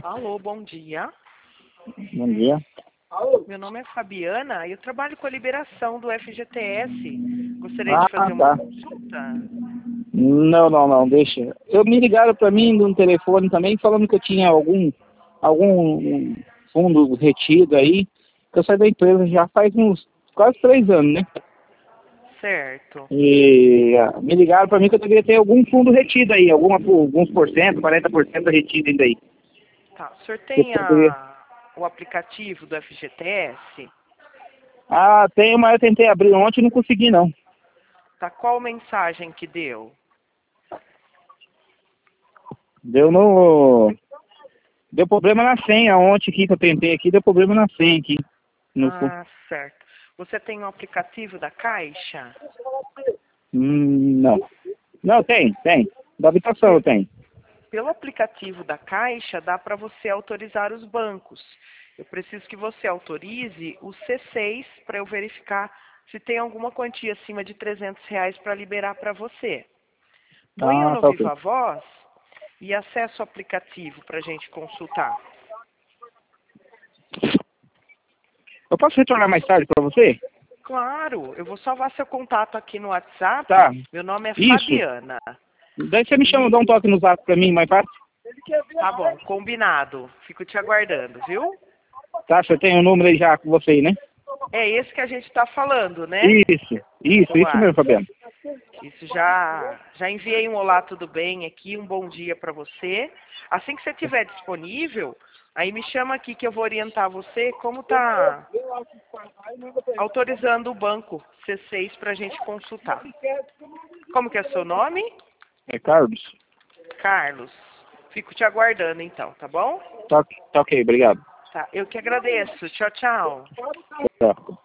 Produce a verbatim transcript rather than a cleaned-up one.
Alô, bom dia. Bom dia. Meu nome é Fabiana e eu trabalho com a liberação do F G T S. Gostaria Ah, de fazer uma tá. consulta? Não, não, não, deixa. Eu me ligaram para mim no telefone também falando que eu tinha algum, algum fundo retido aí. Que eu saí da empresa já faz uns quase três anos, né? Certo. E ah, me ligaram para mim que eu deveria ter algum fundo retido aí, alguma, alguns por cento, quarenta por cento retido ainda aí. Tá. O senhor Eu tem poderia... a, o aplicativo do F G T S? Ah, tem, mas eu tentei abrir ontem e não consegui não. Tá. Qual mensagem que deu? Deu no... Deu problema na senha ontem aqui que eu tentei aqui, deu problema na senha aqui. No... Ah, certo. Você tem o aplicativo da Caixa? Hum, não. Não, tem, tem. Da habitação eu Pe- tenho. Pelo aplicativo da Caixa, dá para você autorizar os bancos. Eu preciso que você autorize o C seis para eu verificar se tem alguma quantia acima de trezentos reais para liberar para você. Ponha Ah, no tá ok. Viva Voz e acesse o aplicativo para a gente consultar. Eu posso retornar mais tarde para você? Claro, eu vou salvar seu contato aqui no WhatsApp. Tá. Meu nome é Isso. Fabiana. Daí você me chama, dá E um toque no zap para mim mais fácil. tá bom, combinado. Fico te aguardando, viu? Tá, você tem o um número aí já com você aí, né? É esse que a gente está falando, né? Isso, isso, isso Uai. mesmo, Fabiano. Isso já, já enviei um olá, tudo bem aqui, um bom dia para você. Assim que você estiver disponível, aí me chama aqui que eu vou orientar você como tá autorizando o banco C seis para a gente consultar. Como que é seu nome? É Carlos? Carlos. Fico te aguardando então, tá bom? Tá, tá ok, obrigado. Tá, eu que agradeço. Tchau, tchau. Tchau.